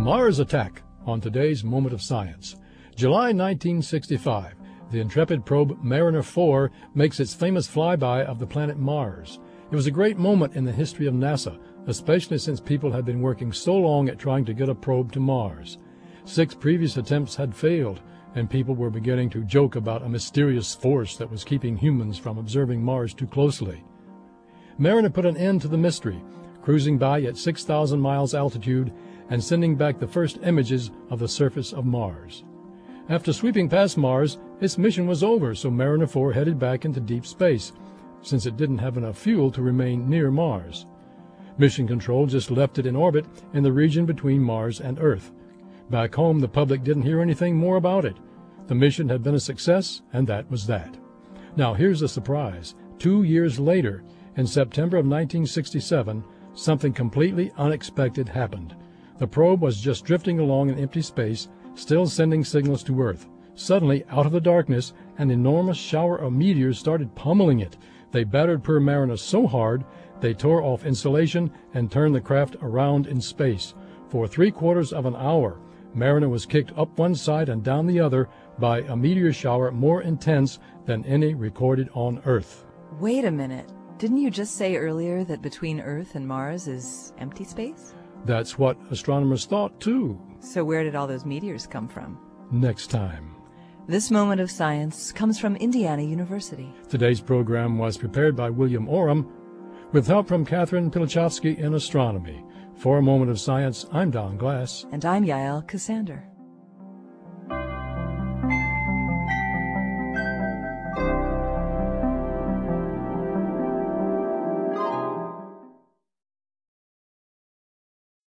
Mars attack on today's Moment of Science. July 1965, the intrepid probe Mariner 4 makes its famous flyby of the planet Mars. It was a great moment in the history of NASA, especially since people had been working so long at trying to get a probe to Mars. 6 previous attempts had failed, and people were beginning to joke about a mysterious force that was keeping humans from observing Mars too closely. Mariner put an end to the mystery, cruising by at 6,000 miles altitude and sending back the first images of the surface of Mars. After sweeping past Mars, its mission was over, so Mariner 4 headed back into deep space, since it didn't have enough fuel to remain near Mars. Mission Control just left it in orbit in the region between Mars and Earth. Back home, the public didn't hear anything more about it. The mission had been a success, and that was that. Now here's the surprise. 2 years later, in September of 1967, something completely unexpected happened. The probe was just drifting along in empty space, still sending signals to Earth. Suddenly, out of the darkness, an enormous shower of meteors started pummeling it. They battered poor Mariner so hard, they tore off insulation and turned the craft around in space. For 3/4 of an hour, Mariner was kicked up one side and down the other by a meteor shower more intense than any recorded on Earth. Wait a minute. Didn't you just say earlier that between Earth and Mars is empty space? That's what astronomers thought, too. So where did all those meteors come from? Next time. This Moment of Science comes from Indiana University. Today's program was prepared by William Oram, with help from Catherine Pilachowski in astronomy. For a Moment of Science, I'm Don Glass. And I'm Yael Cassander.